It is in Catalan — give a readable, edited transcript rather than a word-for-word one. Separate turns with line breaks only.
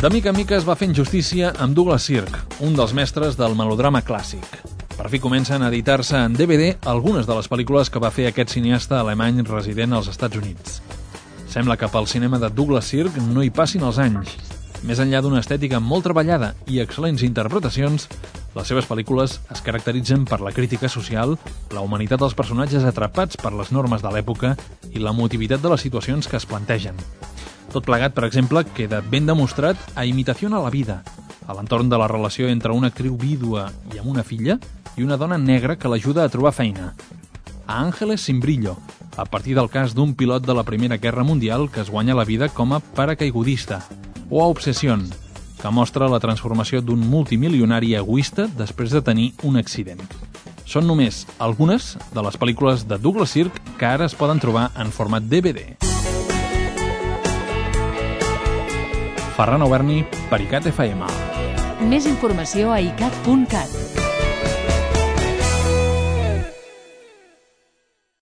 De mica en mica es va fent justícia amb Douglas Sirk, un dels mestres del melodrama clàssic. Per fi comencen a editar-se en DVD algunes de les pel·lícules que va fer aquest cineasta alemany resident als Estats Units. Sembla que pel cinema de Douglas Sirk no hi passin els anys. Més enllà d'una estètica molt treballada i excel·lents interpretacions, les seves pel·lícules es caracteritzen per la crítica social, la humanitat dels personatges atrapats per les normes de l'època i l'emotivitat de les situacions que es plantegen. Tot plegat, per exemple, queda ben demostrat a Imitació a la vida, a l'entorn de la relació entre una actriu vídua i amb una filla i una dona negra que l'ajuda a trobar feina. A Ángeles sin brillo, a partir del cas d'un pilot de la Primera Guerra Mundial que es guanya la vida com a paracaigudista. O a Obsession, que mostra la transformació d'un multimilionari egoista després de tenir un accident. Són només algunes de les pel·lícules de Douglas Sirk que ara es poden trobar en format DVD. Ferran Auberni per ICAT FM.
Més informació a icat.cat.